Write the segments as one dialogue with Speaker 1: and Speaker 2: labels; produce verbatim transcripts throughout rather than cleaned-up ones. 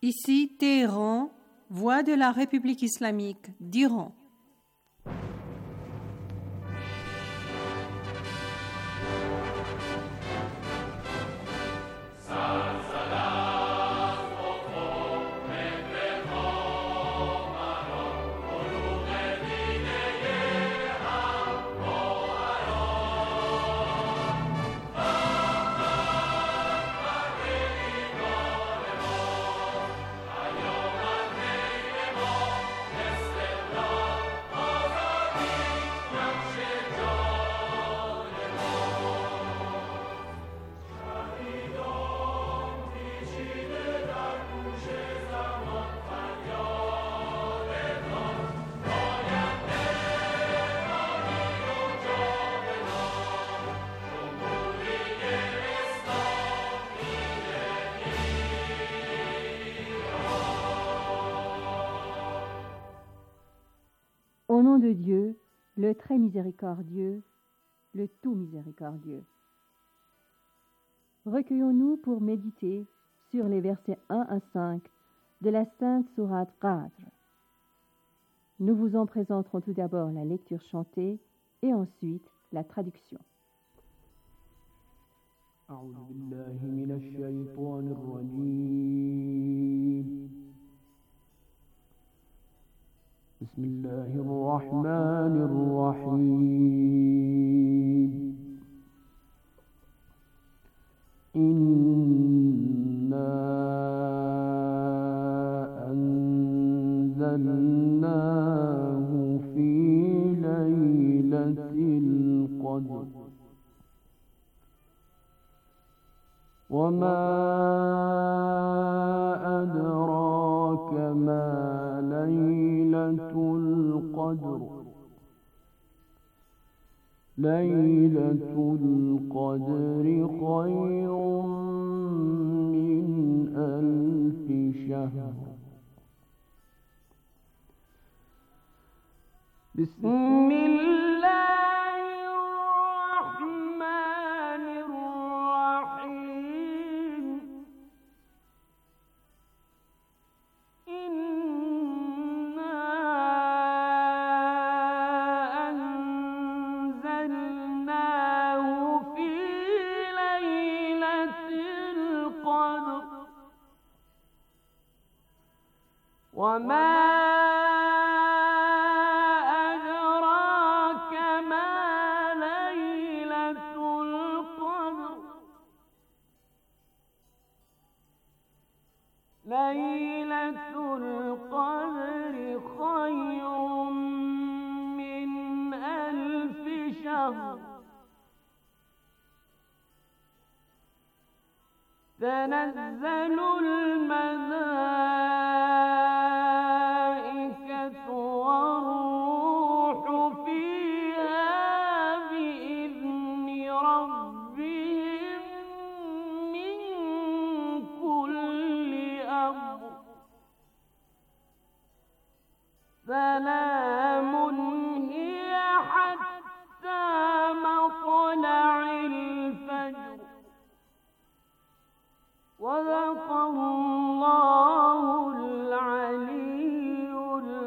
Speaker 1: Ici Téhéran, voix de la République islamique d'Iran.
Speaker 2: Au nom de Dieu, le très miséricordieux, le tout miséricordieux. Recueillons-nous pour méditer sur les versets un à cinq de la Sainte Sourate Qadr. Nous vous en présenterons tout d'abord la lecture chantée et ensuite la traduction.
Speaker 3: أعوذ بالله من الشيطان الرجيم بسم الله الرحمن الرحيم إنا أنزلناه في ليلة القدر وما أدراك ما ليلة القدر ليلة القدر خير من ألف شهر بسم الله الرحمن الرحيم إنا أنزلناه في ليلة القدر وما أدراك ما ليلة القدر ليلة القدر خير من ألف شهر تنزل الملائكة والروح فيها بإذن ربهم من كل أمر سلام هي حتى مطلع الفجر صدق الله العلي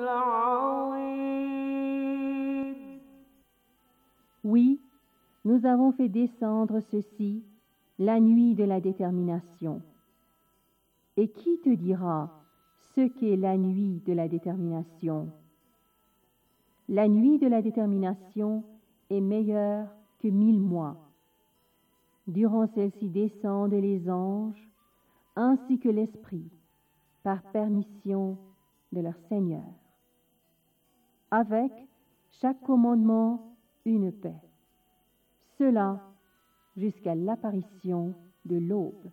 Speaker 3: العظيم.
Speaker 2: Oui, nous avons fait descendre ceci la nuit de la détermination. Et qui te dira ce qu'est la nuit de la détermination? La nuit de la détermination est meilleure que mille mois. Durant celle-ci descendent les anges ainsi que l'Esprit, par permission de leur Seigneur. Avec chaque commandement, une paix. Cela jusqu'à l'apparition de l'aube.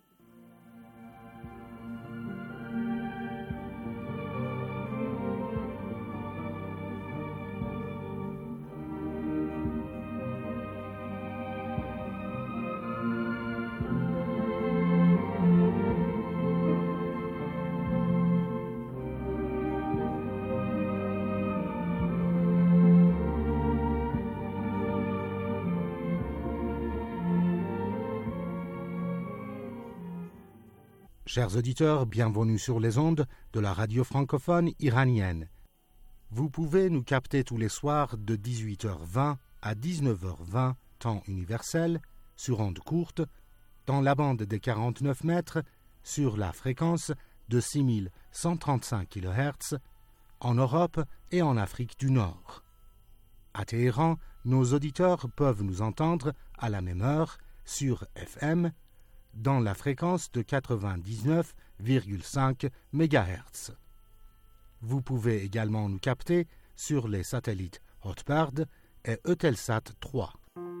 Speaker 4: Chers auditeurs, bienvenue sur les ondes de la radio francophone iranienne. Vous pouvez nous capter tous les soirs de dix-huit heures vingt à dix-neuf heures vingt, temps universel, sur ondes courtes, dans la bande des quarante-neuf mètres, sur la fréquence de six mille cent trente-cinq kilohertz, en Europe et en Afrique du Nord. À Téhéran, nos auditeurs peuvent nous entendre à la même heure sur F M, dans la fréquence de quatre-vingt-dix-neuf virgule cinq mégahertz. Vous pouvez également nous capter sur les satellites Hotbird et Eutelsat trois.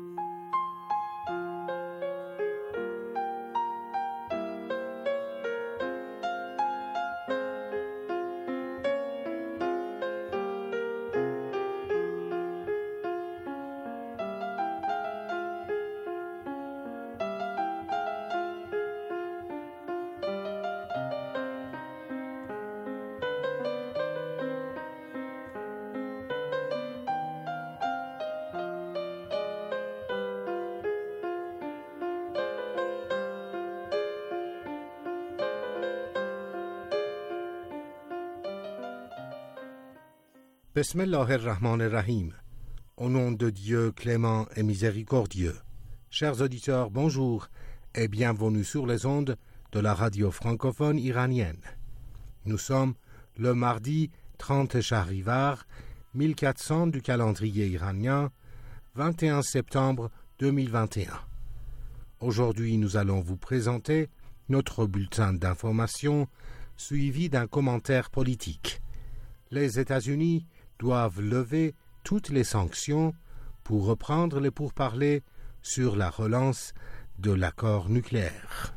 Speaker 4: Bismillah ar-Rahman ar-Rahim. Au nom de Dieu clément et miséricordieux. Chers auditeurs, bonjour et bienvenue sur les ondes de la radio francophone iranienne. Nous sommes le mardi trente Shahrivar mille quatre cents du calendrier iranien, vingt et un septembre deux mille vingt et un. Aujourd'hui, nous allons vous présenter notre bulletin d'information suivi d'un commentaire politique. Les États-Unis doivent lever toutes les sanctions pour reprendre les pourparlers sur la relance de l'accord nucléaire.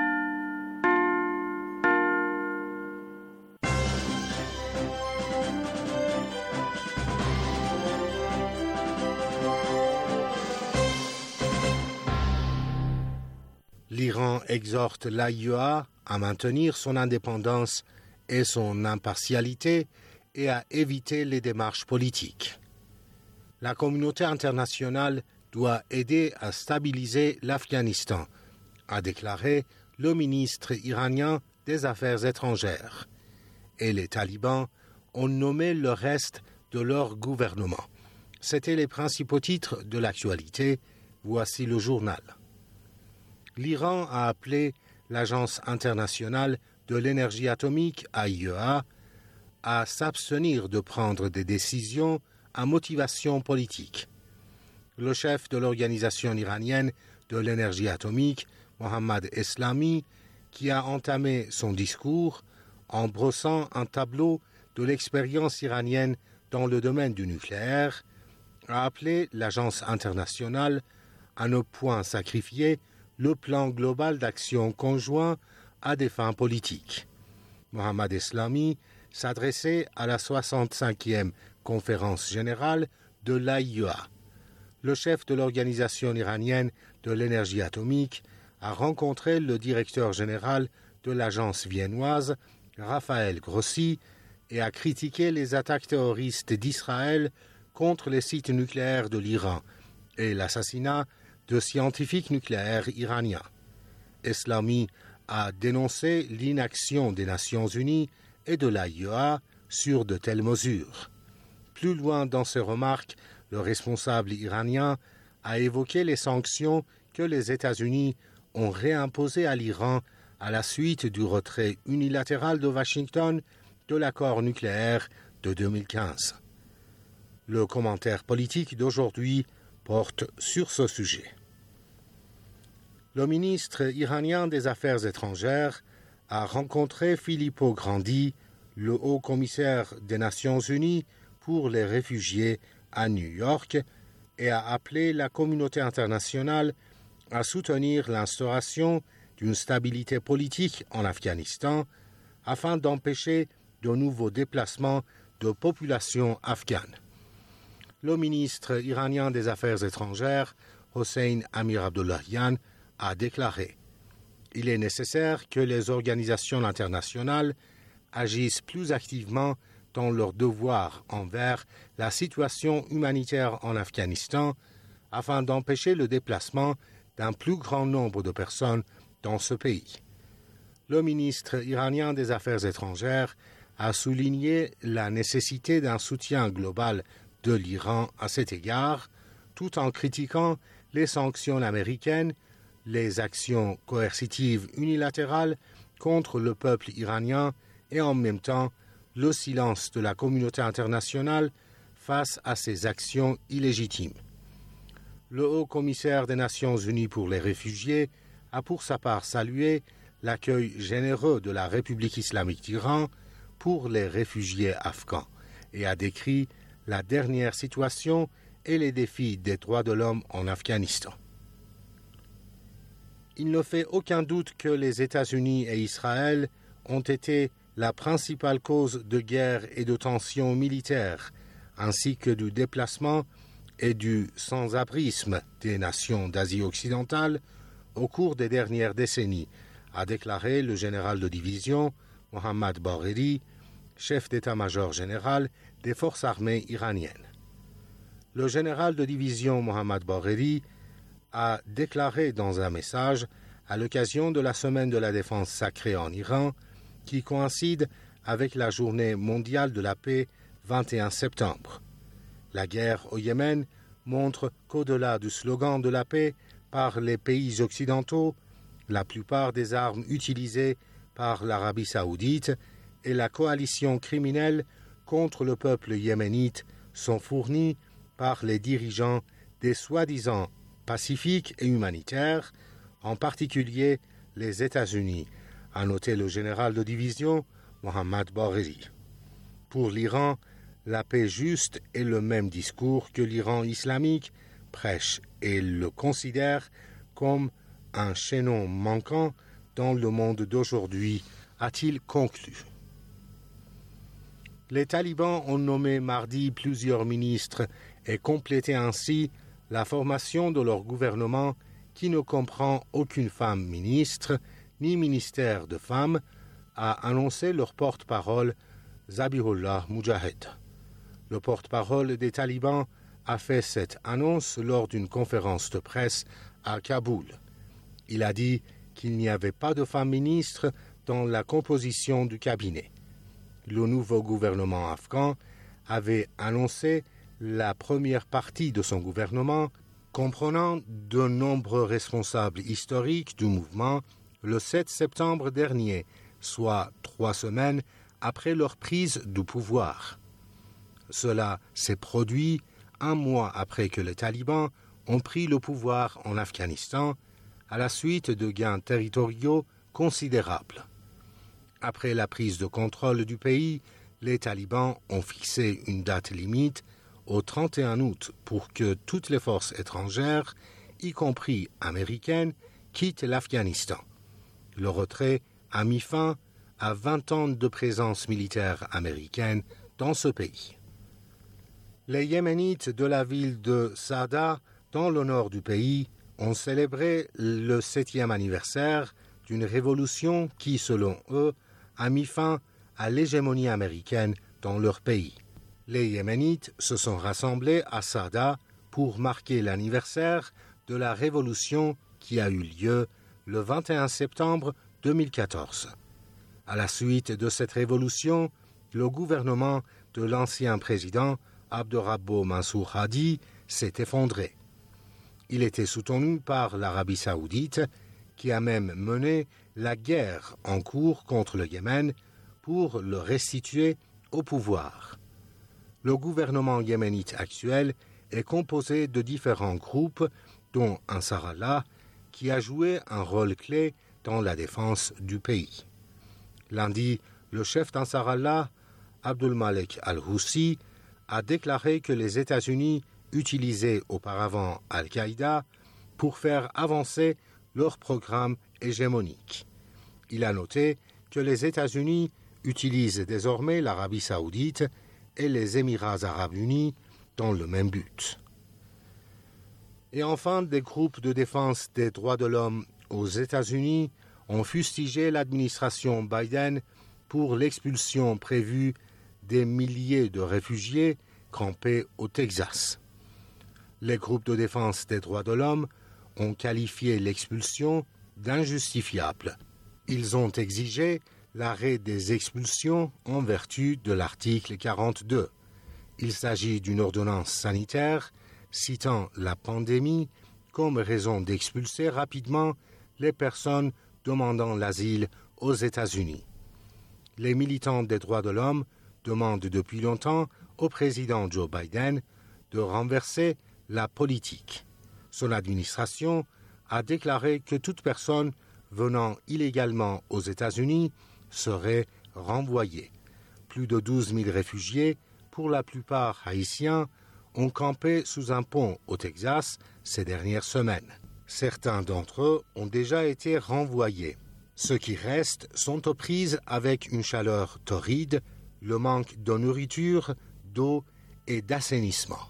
Speaker 4: L'Iran exhorte l'A I E A à maintenir son indépendance et son impartialité et à éviter les démarches politiques. La communauté internationale doit aider à stabiliser l'Afghanistan, a déclaré le ministre iranien des Affaires étrangères. Et les talibans ont nommé le reste de leur gouvernement. C'étaient les principaux titres de l'actualité. Voici le journal. L'Iran a appelé l'Agence internationale de l'énergie atomique, A I E A, à s'abstenir de prendre des décisions à motivation politique. Le chef de l'organisation iranienne de l'énergie atomique, Mohammad Eslami, qui a entamé son discours en brossant un tableau de l'expérience iranienne dans le domaine du nucléaire, a appelé l'Agence internationale à ne point sacrifier le plan global d'action conjoint à des fins politiques. Mohammad Eslami s'adressait à la soixante-cinquième conférence générale de l'A I E A. Le chef de l'organisation iranienne de l'énergie atomique a rencontré le directeur général de l'agence viennoise, Raphaël Grossi, et a critiqué les attaques terroristes d'Israël contre les sites nucléaires de l'Iran et l'assassinat de scientifiques nucléaires iraniens. Eslami a dénoncé l'inaction des Nations unies et de l'A I E A sur de telles mesures. Plus loin dans ses remarques, le responsable iranien a évoqué les sanctions que les États-Unis ont réimposées à l'Iran à la suite du retrait unilatéral de Washington de l'accord nucléaire de deux mille quinze. Le commentaire politique d'aujourd'hui porte sur ce sujet. Le ministre iranien des Affaires étrangères a rencontré Filippo Grandi, le haut-commissaire des Nations unies pour les réfugiés à New York, et a appelé la communauté internationale à soutenir l'instauration d'une stabilité politique en Afghanistan afin d'empêcher de nouveaux déplacements de populations afghanes. Le ministre iranien des Affaires étrangères, Hossein Amir Abdollahian, a déclaré « Il est nécessaire que les organisations internationales agissent plus activement dans leur devoir envers la situation humanitaire en Afghanistan afin d'empêcher le déplacement d'un plus grand nombre de personnes dans ce pays. » le ministre iranien des Affaires étrangères a souligné la nécessité d'un soutien global de l'Iran à cet égard, tout en critiquant les sanctions américaines, les actions coercitives unilatérales contre le peuple iranien et en même temps le silence de la communauté internationale face à ces actions illégitimes. Le haut-commissaire des Nations unies pour les réfugiés a pour sa part salué l'accueil généreux de la République islamique d'Iran pour les réfugiés afghans et a décrit la dernière situation et les défis des droits de l'homme en Afghanistan. Il ne fait aucun doute que les États-Unis et Israël ont été la principale cause de guerre et de tensions militaires, ainsi que du déplacement et du sans-abrisme des nations d'Asie occidentale au cours des dernières décennies, a déclaré le général de division Mohammad Bagheri, chef d'état-major général des forces armées iraniennes. Le général de division Mohammad Bagheri a déclaré dans un message à l'occasion de la semaine de la défense sacrée en Iran, qui coïncide avec la journée mondiale de la paix vingt et un septembre. La guerre au Yémen montre qu'au-delà du slogan de la paix par les pays occidentaux, la plupart des armes utilisées par l'Arabie saoudite et la coalition criminelle contre le peuple yéménite sont fournies par les dirigeants des soi-disant pacifiques et humanitaires, en particulier les États-Unis, a noté le général de division Mohammad Bagheri. Pour l'Iran, la paix juste est le même discours que l'Iran islamique prêche et le considère comme un chaînon manquant dans le monde d'aujourd'hui, a-t-il conclu. Les talibans ont nommé mardi plusieurs ministres et complété ainsi la formation de leur gouvernement qui ne comprend aucune femme ministre ni ministère de femmes, a annoncé leur porte-parole Zabihullah Mujahid. Le porte-parole des talibans a fait cette annonce lors d'une conférence de presse à Kaboul. Il a dit qu'il n'y avait pas de femme ministre dans la composition du cabinet. Le nouveau gouvernement afghan avait annoncé la première partie de son gouvernement, comprenant de nombreux responsables historiques du mouvement, le sept septembre dernier, soit trois semaines après leur prise du pouvoir. Cela s'est produit un mois après que les talibans ont pris le pouvoir en Afghanistan à la suite de gains territoriaux considérables. Après la prise de contrôle du pays, les talibans ont fixé une date limite au trente et un août pour que toutes les forces étrangères, y compris américaines, quittent l'Afghanistan. Le retrait a mis fin à vingt ans de présence militaire américaine dans ce pays. Les Yéménites de la ville de Saada, dans le nord du pays, ont célébré le septième anniversaire d'une révolution qui, selon eux, a mis fin à l'hégémonie américaine dans leur pays. Les Yéménites se sont rassemblés à Saada pour marquer l'anniversaire de la révolution qui a eu lieu le vingt et un septembre deux mille quatorze. À la suite de cette révolution, le gouvernement de l'ancien président Abderrabbo Mansour Hadi s'est effondré. Il était soutenu par l'Arabie saoudite, qui a même mené la guerre en cours contre le Yémen pour le restituer au pouvoir. Le gouvernement yéménite actuel est composé de différents groupes, dont Ansarallah, qui a joué un rôle clé dans la défense du pays. Lundi, le chef d'Ansarallah, Abdul Malik al-Houssi, a déclaré que les États-Unis utilisaient auparavant Al-Qaïda pour faire avancer leur programme hégémonique. Il a noté que les États-Unis utilisent désormais l'Arabie saoudite et les Émirats arabes unis dans le même but. Et enfin, des groupes de défense des droits de l'homme aux États-Unis ont fustigé l'administration Biden pour l'expulsion prévue des milliers de réfugiés campés au Texas. Les groupes de défense des droits de l'homme ont qualifié l'expulsion d'injustifiable. Ils ont exigé l'arrêt des expulsions en vertu de l'article quarante-deux. Il s'agit d'une ordonnance sanitaire citant la pandémie comme raison d'expulser rapidement les personnes demandant l'asile aux États-Unis. Les militants des droits de l'homme demandent depuis longtemps au président Joe Biden de renverser la politique. Son administration a déclaré que toute personne venant illégalement aux États-Unis serait renvoyée. Plus de douze mille réfugiés, pour la plupart haïtiens, ont campé sous un pont au Texas ces dernières semaines. Certains d'entre eux ont déjà été renvoyés. Ceux qui restent sont aux prises avec une chaleur torride, le manque de nourriture, d'eau et d'assainissement.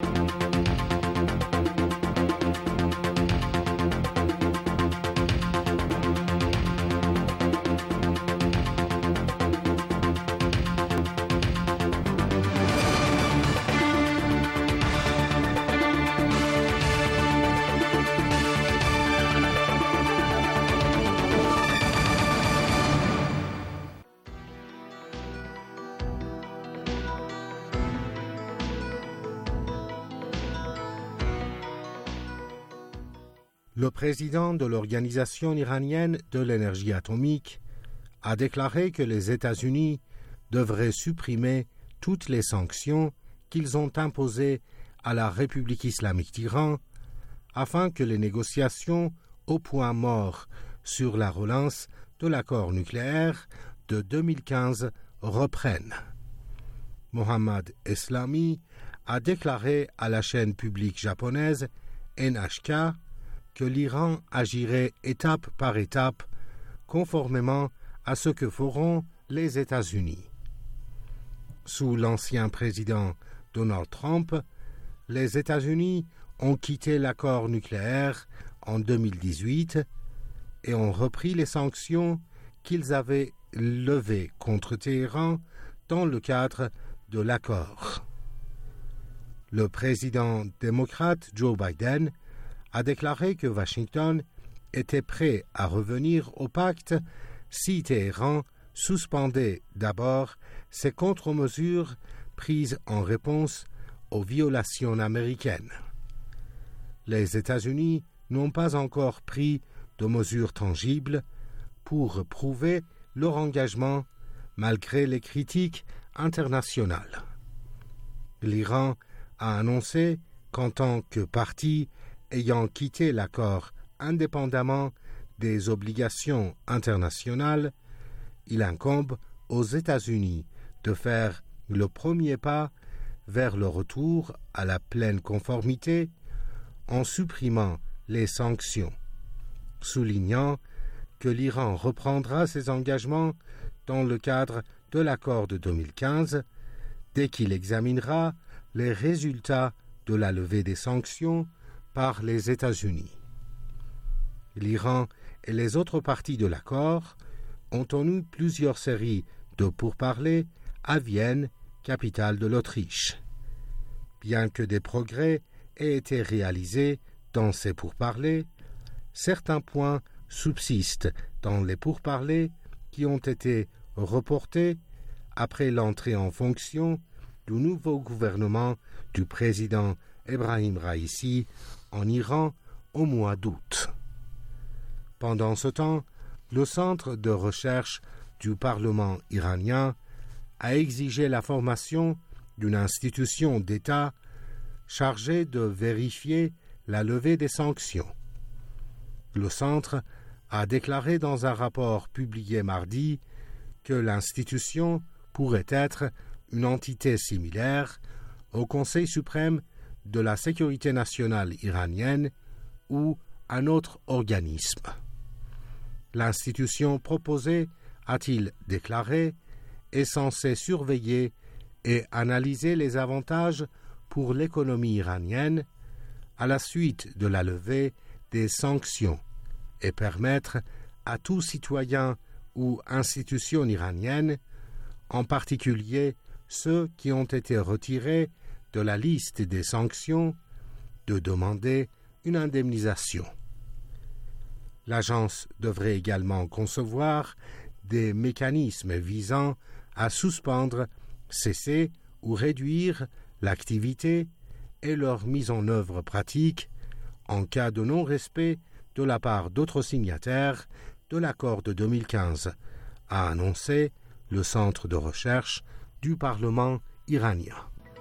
Speaker 4: Le président de l'Organisation iranienne de l'énergie atomique a déclaré que les États-Unis devraient supprimer toutes les sanctions qu'ils ont imposées à la République islamique d'Iran afin que les négociations au point mort sur la relance de l'accord nucléaire de deux mille quinze reprennent. Mohammad Eslami a déclaré à la chaîne publique japonaise N H K que l'Iran agirait étape par étape, conformément à ce que feront les États-Unis. Sous l'ancien président Donald Trump, les États-Unis ont quitté l'accord nucléaire en deux mille dix-huit et ont repris les sanctions qu'ils avaient levées contre Téhéran dans le cadre de l'accord. Le président démocrate Joe Biden a déclaré que Washington était prêt à revenir au pacte si Téhéran suspendait d'abord ses contre-mesures prises en réponse aux violations américaines. Les États-Unis n'ont pas encore pris de mesures tangibles pour prouver leur engagement malgré les critiques internationales. L'Iran a annoncé qu'en tant que partie ayant quitté l'accord indépendamment des obligations internationales, il incombe aux États-Unis de faire le premier pas vers le retour à la pleine conformité en supprimant les sanctions, soulignant que l'Iran reprendra ses engagements dans le cadre de l'accord de deux mille quinze dès qu'il examinera les résultats de la levée des sanctions par les États-Unis. L'Iran et les autres parties de l'accord ont tenu plusieurs séries de pourparlers à Vienne, capitale de l'Autriche. Bien que des progrès aient été réalisés dans ces pourparlers, certains points subsistent dans les pourparlers qui ont été reportés après l'entrée en fonction du nouveau gouvernement du président Ebrahim Raïssi en Iran au mois d'août. Pendant ce temps, le centre de recherche du Parlement iranien a exigé la formation d'une institution d'État chargée de vérifier la levée des sanctions. Le centre a déclaré dans un rapport publié mardi que l'institution pourrait être une entité similaire au Conseil suprême de la sécurité nationale iranienne ou un autre organisme. L'institution proposée, a-t-il déclaré, est censée surveiller et analyser les avantages pour l'économie iranienne à la suite de la levée des sanctions et permettre à tout citoyen ou institution iranienne, en particulier ceux qui ont été retirés de la liste des sanctions, de demander une indemnisation. L'agence devrait également concevoir des mécanismes visant à suspendre, cesser ou réduire l'activité et leur mise en œuvre pratique en cas de non-respect de la part d'autres signataires de l'accord de deux mille quinze, a annoncé le Centre de recherche du Parlement iranien.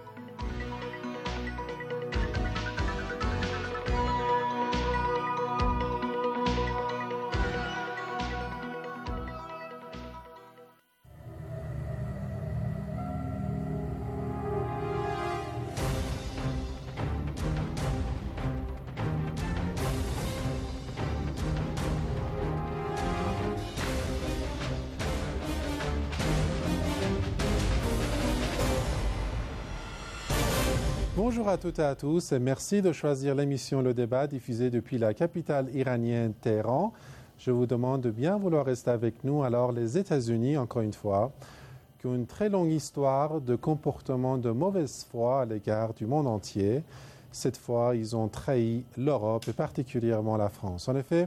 Speaker 5: Bonjour à toutes et à tous et merci de choisir l'émission Le Débat diffusée depuis la capitale iranienne Téhéran. Je vous demande de bien vouloir rester avec nous. Alors les États-Unis, encore une fois, qui ont une très longue histoire de comportement de mauvaise foi à l'égard du monde entier. Cette fois, ils ont trahi l'Europe et particulièrement la France. En effet,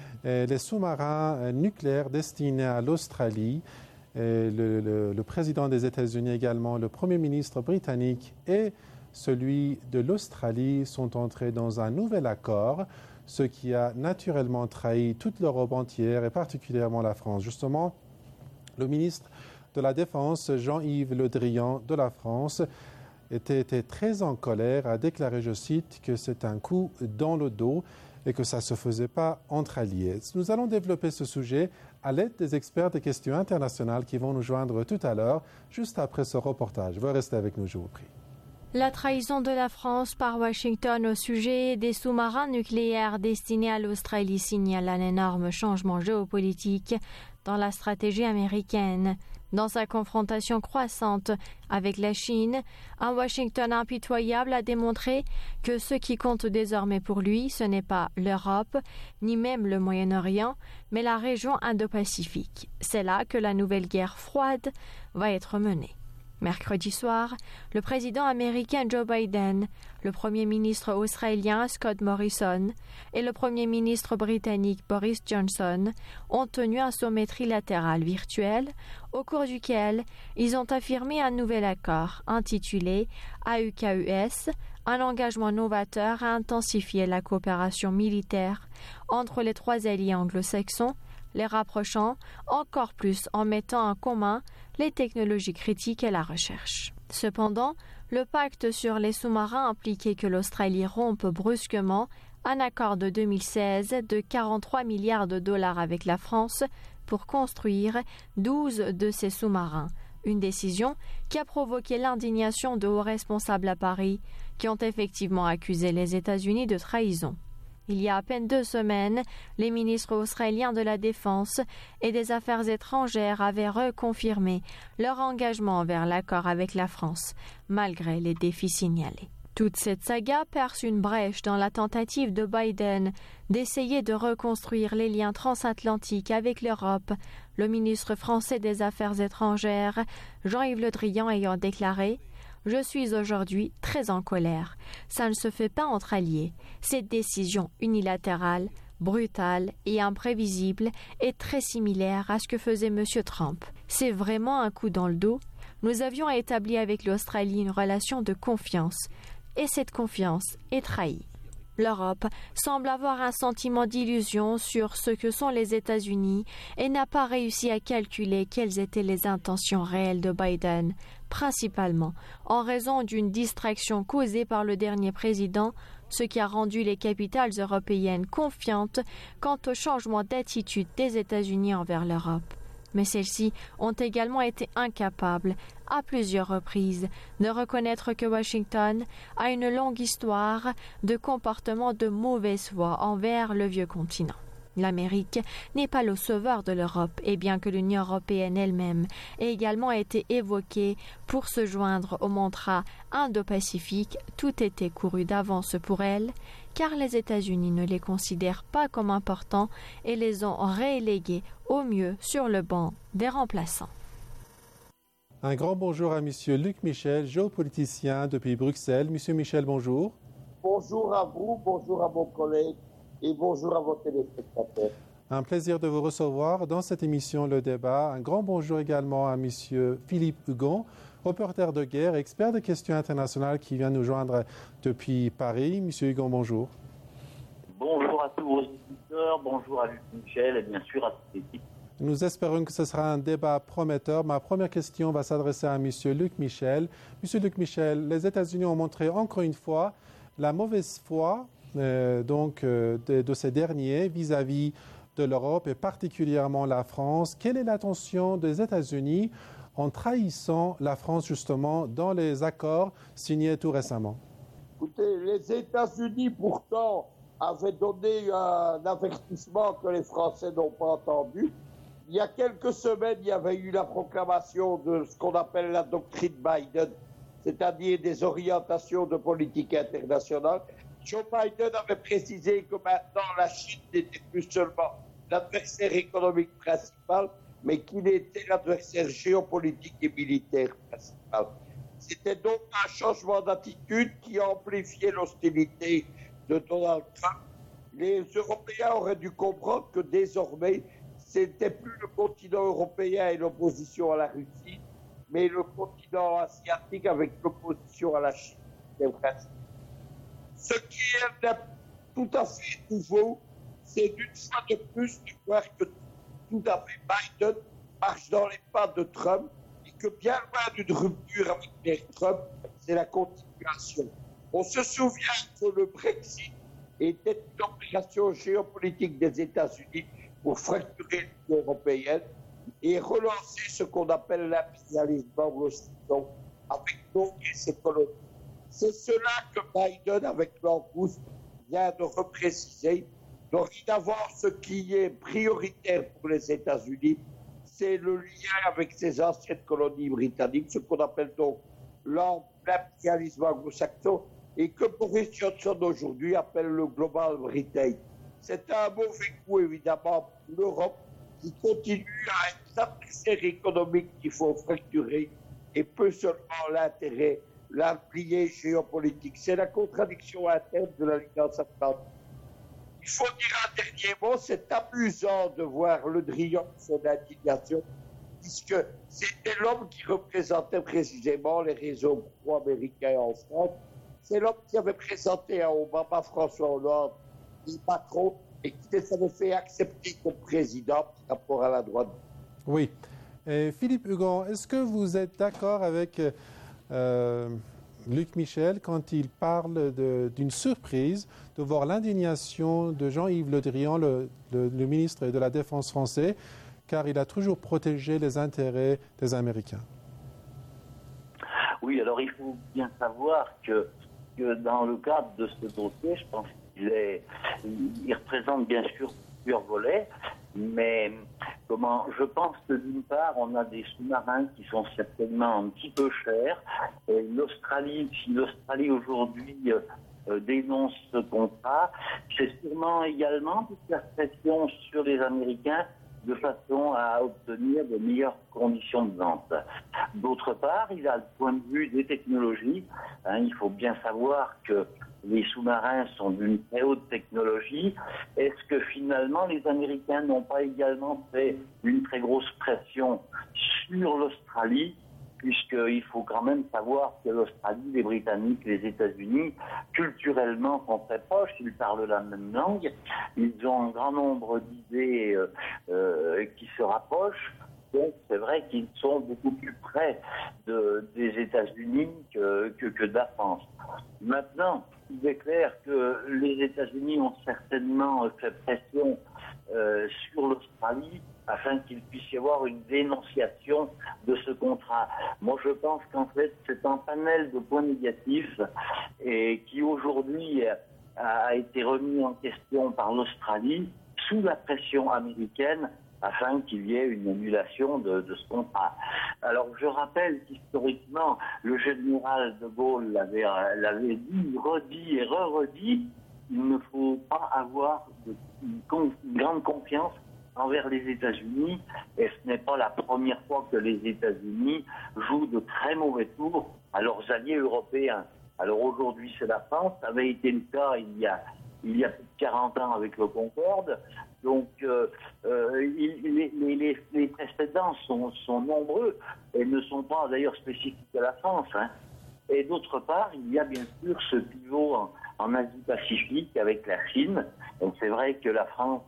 Speaker 5: les sous-marins nucléaires destinés à l'Australie, le, le, le président des États-Unis également, le Premier ministre britannique et celui de l'Australie sont entrés dans un nouvel accord, ce qui a naturellement trahi toute l'Europe entière et particulièrement la France. Justement, le ministre de la Défense, Jean-Yves Le Drian de la France, était, était très en colère, a déclaré, je cite, que c'est un coup dans le dos et que ça ne se faisait pas entre alliés. Nous allons développer ce sujet à l'aide des experts des questions internationales qui vont nous joindre tout à l'heure, juste après ce reportage. Veuillez rester avec nous, je vous prie.
Speaker 6: La trahison de la France par Washington au sujet des sous-marins nucléaires destinés à l'Australie signale un énorme changement géopolitique dans la stratégie américaine. Dans sa confrontation croissante avec la Chine, un Washington impitoyable a démontré que ce qui compte désormais pour lui, ce n'est pas l'Europe, ni même le Moyen-Orient, mais la région Indo-Pacifique. C'est là que la nouvelle guerre froide va être menée. Mercredi soir, le président américain Joe Biden, le premier ministre australien Scott Morrison et le premier ministre britannique Boris Johnson ont tenu un sommet trilatéral virtuel au cours duquel ils ont affirmé un nouvel accord intitulé A U K U S, un engagement novateur à intensifier la coopération militaire entre les trois alliés anglo-saxons, les rapprochant encore plus en mettant en commun les technologies critiques et la recherche. Cependant, le pacte sur les sous-marins impliquait que l'Australie rompe brusquement un accord de deux mille seize de quarante-trois milliards de dollars avec la France pour construire douze de ces sous-marins. Une décision qui a provoqué l'indignation de hauts responsables à Paris qui ont effectivement accusé les États-Unis de trahison. Il y a à peine deux semaines, les ministres australiens de la Défense et des Affaires étrangères avaient reconfirmé leur engagement envers l'accord avec la France, malgré les défis signalés. Toute cette saga perce une brèche dans la tentative de Biden d'essayer de reconstruire les liens transatlantiques avec l'Europe, le ministre français des Affaires étrangères, Jean-Yves Le Drian, ayant déclaré « Je suis aujourd'hui très en colère. Ça ne se fait pas entre alliés. Cette décision unilatérale, brutale et imprévisible est très similaire à ce que faisait M. Trump. C'est vraiment un coup dans le dos. Nous avions établi avec l'Australie une relation de confiance et cette confiance est trahie. L'Europe semble avoir un sentiment d'illusion sur ce que sont les États-Unis et n'a pas réussi à calculer quelles étaient les intentions réelles de Biden, principalement en raison d'une distraction causée par le dernier président, ce qui a rendu les capitales européennes confiantes quant au changement d'attitude des États-Unis envers l'Europe. Mais celles-ci ont également été incapables, à plusieurs reprises, de reconnaître que Washington a une longue histoire de comportement de mauvaise foi envers le vieux continent. L'Amérique n'est pas le sauveur de l'Europe, et bien que l'Union européenne elle-même ait également été évoquée pour se joindre au mantra Indo-Pacifique, tout était couru d'avance pour elle, car les États-Unis ne les considèrent pas comme importants et les ont relégués au mieux sur le banc des remplaçants.
Speaker 5: Un grand bonjour à M. Luc Michel, géopoliticien depuis Bruxelles. Monsieur Michel, bonjour.
Speaker 7: Bonjour à vous, bonjour à vos collègues. et bonjour à vos téléspectateurs.
Speaker 5: Un plaisir de vous recevoir dans cette émission Le Débat. Un grand bonjour également à M. Philippe Hugon, reporter de guerre, expert de questions internationales qui vient nous joindre depuis Paris. M. Hugon, bonjour.
Speaker 8: Bonjour à tous vos auditeurs, bonjour à Luc Michel et bien sûr à toute l'équipe.
Speaker 5: Nous espérons que ce sera un débat prometteur. Ma première question va s'adresser à M. Luc Michel. M. Luc Michel, les États-Unis ont montré encore une fois la mauvaise foi euh, donc, euh, de, de ces derniers vis-à-vis de l'Europe et particulièrement la France. Quelle est l'intention des États-Unis en trahissant la France justement dans les accords signés tout récemment?
Speaker 7: Écoutez, les États-Unis pourtant avaient donné un avertissement que les Français n'ont pas entendu. Il y a quelques semaines, il y avait eu la proclamation de ce qu'on appelle la doctrine Biden, c'est-à-dire des orientations de politique internationale. Joe Biden avait précisé que maintenant la Chine n'était plus seulement l'adversaire économique principal, mais qu'il était l'adversaire géopolitique et militaire principal. C'était donc un changement d'attitude qui a amplifié l'hostilité de Donald Trump. Les Européens auraient dû comprendre que désormais, ce n'était plus le continent européen et l'opposition à la Russie, mais le continent asiatique avec l'opposition à la Chine. Ce qui est tout à fait nouveau, c'est d'une fois de plus de voir que tout à fait Biden marche dans les pas de Trump et que bien loin d'une rupture avec Trump, c'est la continuation. On se souvient que le Brexit était une opération géopolitique des États-Unis pour fracturer l'Union européenne et relancer ce qu'on appelle l'impérialisme anglo-saxon avec donc ses colonies. C'est cela que Biden, avec l'Angouste, vient de repréciser. Dorénavant, ce qui est prioritaire pour les États-Unis, c'est le lien avec ces anciennes colonies britanniques, ce qu'on appelle donc l'impérialisme anglo-saxon, et que Boris Johnson aujourd'hui appelle le Global Britain. C'est un mauvais coup, évidemment, pour l'Europe, qui continue à être l'adversaire économique qu'il faut fracturer, et peu seulement l'intérêt, l'allié géopolitique. C'est la contradiction interne de l'Alliance atlantique. Il faut dire un dernier mot, c'est amusant de voir Le Drian son indignation, puisque c'était l'homme qui représentait précisément les réseaux pro-américains en France. C'est l'homme qui avait présenté à Obama, François Hollande et Macron, et qui s'avait fait accepter comme président par rapport à la droite.
Speaker 5: Oui. Et Philippe Hugon, est-ce que vous êtes d'accord avec euh, Luc Michel quand il parle de, d'une surprise de voir l'indignation de Jean-Yves Le Drian, le, le, le ministre de la Défense français, car il a toujours protégé les intérêts des Américains?
Speaker 8: Oui, alors il faut bien savoir que, que dans le cadre de ce dossier, je pense qu'il est, il représente bien sûr plusieurs volets, mais comment, je pense que d'une part, on a des sous-marins qui sont certainement un petit peu chers. Et l'Australie, si l'Australie aujourd'hui euh, dénonce ce contrat, c'est sûrement également toute la pression sur les Américains de façon à obtenir de meilleures conditions de vente. D'autre part, il a le point de vue des technologies. Hein, il faut bien savoir que les sous-marins sont d'une très haute technologie. Est-ce que finalement les Américains n'ont pas également fait une très grosse pression sur l'Australie, puisqu'il faut quand même savoir que l'Australie, les Britanniques, les États-Unis, culturellement sont très proches, ils parlent la même langue, ils ont un grand nombre d'idées euh, euh, qui se rapprochent. Donc c'est vrai qu'ils sont beaucoup plus près de, des États-Unis que, que, que de la France. Maintenant, il est clair que les États-Unis ont certainement fait pression euh, sur l'Australie afin qu'il puisse y avoir une dénonciation de ce contrat. Moi, je pense qu'en fait, c'est un panel de points négatifs et qui aujourd'hui a été remis en question par l'Australie sous la pression américaine afin qu'il y ait une annulation de, de ce contrat. Alors, je rappelle qu'historiquement, le général de Gaulle l'avait, l'avait dit, redit et re-redit, il ne faut pas avoir de, une, une grande confiance envers les États-Unis, et ce n'est pas la première fois que les États-Unis jouent de très mauvais tours à leurs alliés européens. Alors aujourd'hui, c'est la France, ça avait été le cas il y a il y a plus de quarante ans avec le Concorde. Donc, euh, euh, il, les, les, les précédents sont, sont nombreux et ne sont pas d'ailleurs spécifiques à la France. Hein. Et d'autre part, il y a bien sûr ce pivot en, en Asie-Pacifique avec la Chine. Donc, c'est vrai que la France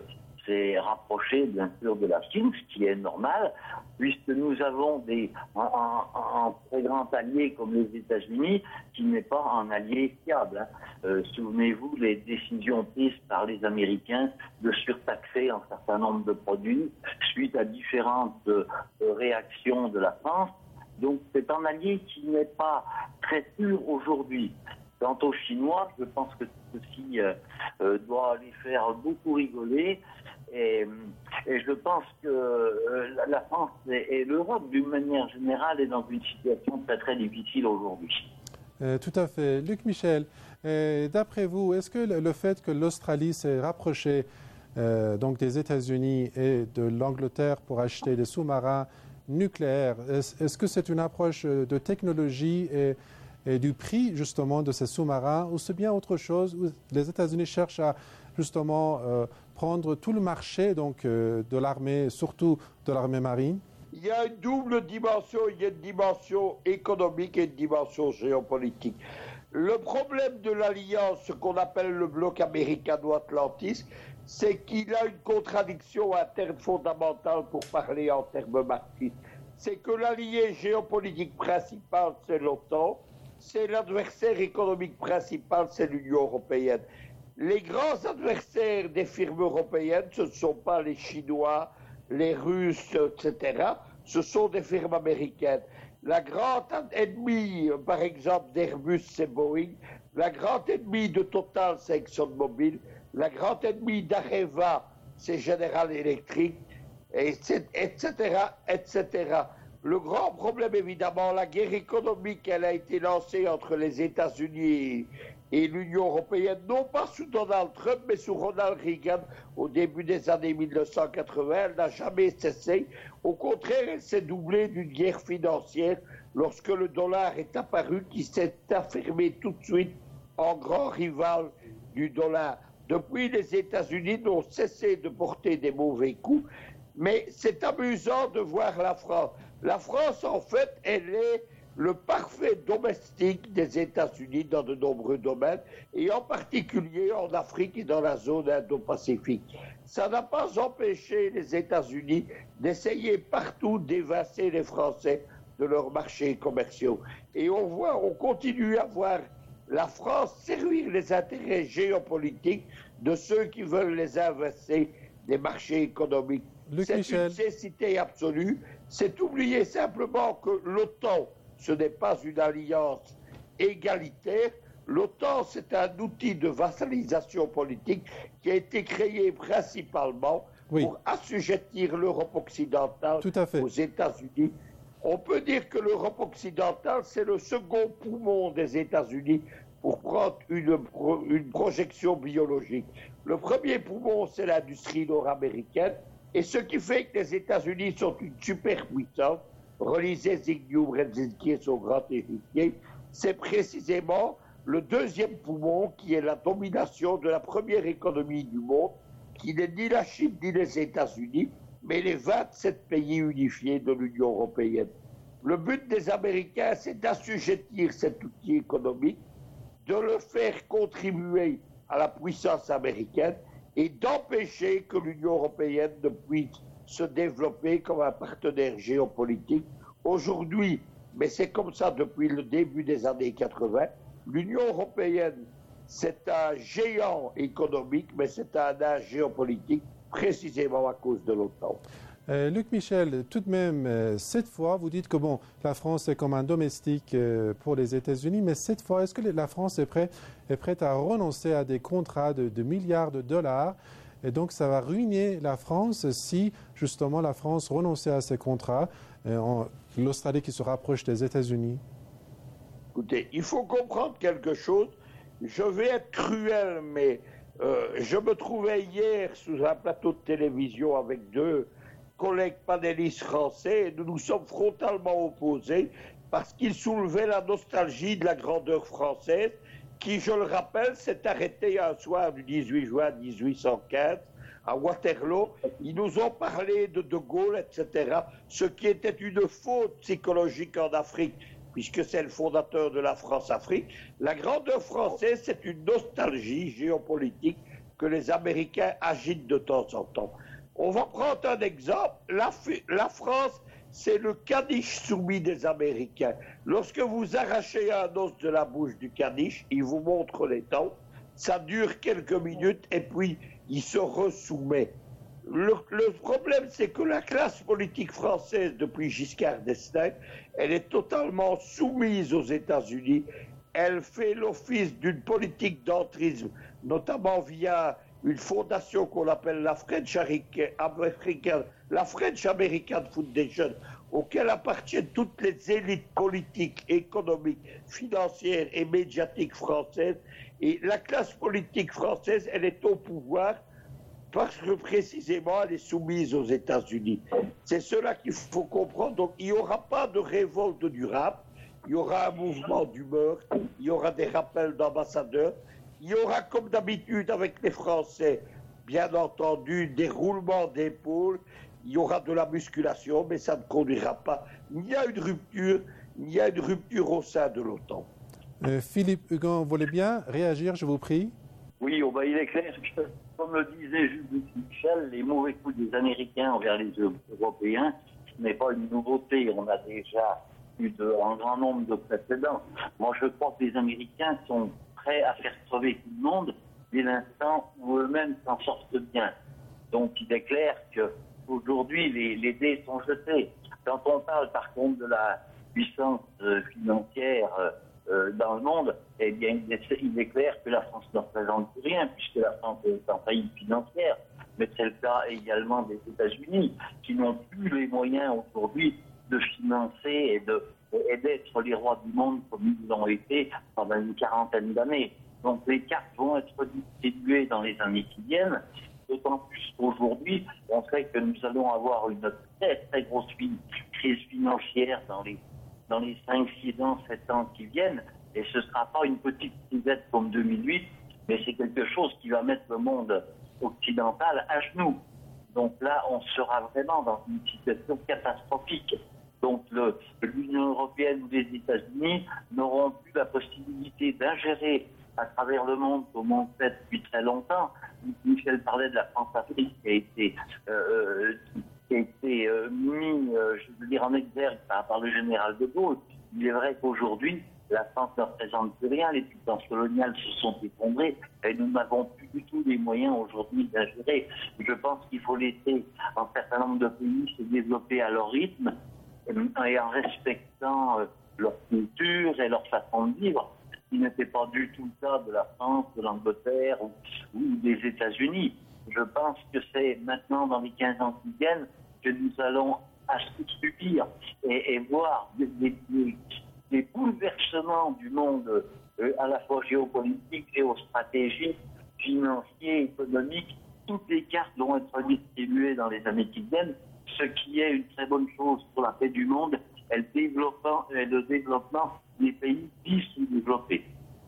Speaker 8: s'est rapprochée, bien sûr, de la Chine, ce qui est normal, puisque nous avons des, un, un, un très grand allié comme les États-Unis, qui n'est pas un allié fiable. Hein. Euh, souvenez-vous les décisions prises par les Américains de surtaxer un certain nombre de produits suite à différentes euh, réactions de la France. Donc c'est un allié qui n'est pas très pur aujourd'hui. Quant aux Chinois, je pense que ceci euh, euh, doit les faire beaucoup rigoler. Et, et je pense que euh, la France et, et l'Europe, d'une manière générale, est dans une situation très très difficile aujourd'hui.
Speaker 5: Euh, tout à fait. Luc Michel, euh, d'après vous, est-ce que le, le fait que l'Australie s'est rapprochée euh, donc des États-Unis et de l'Angleterre pour acheter des sous-marins nucléaires, est-ce, est-ce que c'est une approche de technologie et, et du prix justement de ces sous-marins, ou c'est bien autre chose où les États-Unis cherchent à justement euh, prendre tout le marché donc, euh, de l'armée, surtout de l'armée marine?
Speaker 7: Il y a une double dimension, il y a une dimension économique et une dimension géopolitique. Le problème de l'alliance, ce qu'on appelle le bloc américano-atlantiste, c'est qu'il a une contradiction interne fondamentale pour parler en termes marxistes. C'est que l'allié géopolitique principal, c'est l'OTAN, c'est l'adversaire économique principal, c'est l'Union européenne. Les grands adversaires des firmes européennes, ce ne sont pas les Chinois, les Russes, et cetera. Ce sont des firmes américaines. La grande ennemie, par exemple, d'Airbus, c'est Boeing. La grande ennemie de Total, c'est ExxonMobil. La grande ennemie d'Areva, c'est General Electric, et cetera, et cetera. Le grand problème, évidemment, la guerre économique, elle a été lancée entre les États-Unis et l'Union européenne, non pas sous Donald Trump, mais sous Ronald Reagan au début des années mille neuf cent quatre-vingts. Elle n'a jamais cessé. Au contraire, elle s'est doublée d'une guerre financière lorsque le dollar est apparu, qui s'est affirmé tout de suite en grand rival du dollar. Depuis, les États-Unis n'ont cessé de porter des mauvais coups, mais c'est amusant de voir la France. La France, en fait, elle est le parfait domestique des États-Unis dans de nombreux domaines, et en particulier en Afrique et dans la zone Indo-Pacifique. Ça n'a pas empêché les États-Unis d'essayer partout d'évincer les Français de leurs marchés commerciaux. Et on voit, on continue à voir la France servir les intérêts géopolitiques de ceux qui veulent les évincer des marchés économiques.
Speaker 5: Luc
Speaker 7: C'est
Speaker 5: Michel.
Speaker 7: une cécité absolue. C'est oublier simplement que l'OTAN, ce n'est pas une alliance égalitaire. L'OTAN, c'est un outil de vassalisation politique qui a été créé principalement
Speaker 5: Oui.
Speaker 7: pour assujettir l'Europe occidentale
Speaker 5: Tout à fait.
Speaker 7: aux États-Unis. On peut dire que l'Europe occidentale, c'est le second poumon des États-Unis pour prendre une, pro- une projection biologique. Le premier poumon, c'est l'industrie nord-américaine. Et ce qui fait que les États-Unis sont une superpuissance, relisez Zbigniew Brzezinski et son grand héritier, c'est précisément le deuxième poumon qui est la domination de la première économie du monde, qui n'est ni la Chine ni les États-Unis, mais les vingt-sept pays unifiés de l'Union européenne. Le but des Américains, c'est d'assujettir cet outil économique, de le faire contribuer à la puissance américaine et d'empêcher que l'Union européenne ne puisse se développer comme un partenaire géopolitique. Aujourd'hui, mais c'est comme ça depuis le début des années quatre-vingts, l'Union européenne, c'est un géant économique, mais c'est un âge géopolitique précisément à cause de l'OTAN.
Speaker 5: Euh, Luc Michel, tout de même, euh, cette fois, vous dites que bon, la France est comme un domestique euh, pour les États-Unis, mais cette fois, est-ce que la France est prête, est prête à renoncer à des contrats de, de milliards de dollars? Et donc, ça va ruiner la France si, justement, la France renonçait à ces contrats, euh, en, l'Australie qui se rapproche des États-Unis.
Speaker 7: Écoutez, il faut comprendre quelque chose. Je vais être cruel, mais euh, je me trouvais hier sous un plateau de télévision avec deux collègues panélistes français, et nous nous sommes frontalement opposés parce qu'ils soulevaient la nostalgie de la grandeur française qui, je le rappelle, s'est arrêté un soir du dix-huit juin mille huit cent quinze à Waterloo. Ils nous ont parlé de De Gaulle, et cetera, ce qui était une faute psychologique en Afrique, puisque c'est le fondateur de la France-Afrique. La grandeur française, c'est une nostalgie géopolitique que les Américains agitent de temps en temps. On va prendre un exemple. La, la France, c'est le caniche soumis des Américains. Lorsque vous arrachez un os de la bouche du caniche, il vous montre les dents, ça dure quelques minutes et puis il se resoumet. Le, le problème, c'est que la classe politique française, depuis Giscard d'Estaing, elle est totalement soumise aux États-Unis. Elle fait l'office d'une politique d'entrisme, notamment via une fondation qu'on appelle la French American, la French American Foundation, auquel appartiennent toutes les élites politiques, économiques, financières et médiatiques françaises. Et la classe politique française, elle est au pouvoir parce que précisément elle est soumise aux États-Unis. C'est cela qu'il faut comprendre. Donc il n'y aura pas de révolte durable, il y aura un mouvement d'humeur, il y aura des rappels d'ambassadeurs, il y aura comme d'habitude avec les Français, bien entendu, des roulements d'épaules, il y aura de la musculation, mais ça ne conduira pas ni à une rupture, ni à une rupture au sein de l'OTAN.
Speaker 5: Euh, Philippe Hugon, vous voulez bien réagir, je vous prie?
Speaker 8: Oui, oh ben, il est clair que, comme le disait Jules Michel, les mauvais coups des Américains envers les Européens, ce n'est pas une nouveauté. On a déjà eu de, un grand nombre de précédents. Moi, je crois que les Américains sont prêts à faire crever tout le monde dès l'instant où eux-mêmes s'en sortent bien. Donc, il est clair qu'aujourd'hui, les, les dés sont jetés. Quand on parle, par contre, de la puissance euh, financière euh, euh, dans le monde, eh bien, il est, il est clair que la France ne représente plus rien, puisque la France est en faillite financière. Mais c'est le cas également des États-Unis, qui n'ont plus les moyens aujourd'hui de financer et de et d'être les rois du monde comme ils l'ont été pendant une quarantaine d'années. Donc les cartes vont être distribuées dans les années qui viennent, d'autant plus qu'aujourd'hui, on sait que nous allons avoir une très très grosse crise financière dans les dans les cinq, six ans, sept ans qui viennent, et ce ne sera pas une petite crisette comme deux mille huit, mais c'est quelque chose qui va mettre le monde occidental à genoux. Donc là, on sera vraiment dans une situation catastrophique. Donc le, l'Union européenne ou les États-Unis n'auront plus la possibilité d'ingérer à travers le monde comme on fait depuis très longtemps. Michel parlait de la France-Afrique qui a été, euh, qui a été euh, mis, euh, je veux dire, en exergue par, par le général de Gaulle. Il est vrai qu'aujourd'hui, la France ne représente plus rien, les puissances coloniales se sont effondrées et nous n'avons plus du tout les moyens aujourd'hui d'ingérer. Je pense qu'il faut laisser un certain nombre de pays se développer à leur rythme et en respectant leur culture et leur façon de vivre, ce qui n'était pas du tout le cas de la France, de l'Angleterre ou, ou des États-Unis. Je pense que c'est maintenant, dans les quinze ans qui viennent, que nous allons subir et, et voir des, des, des, des bouleversements du monde euh, à la fois géopolitique, géostratégique, financier, économique. Toutes les cartes vont être distribuées dans les années qui viennent, ce qui est une très bonne chose pour la paix du monde et le développement, et le développement des pays dits sous-développés.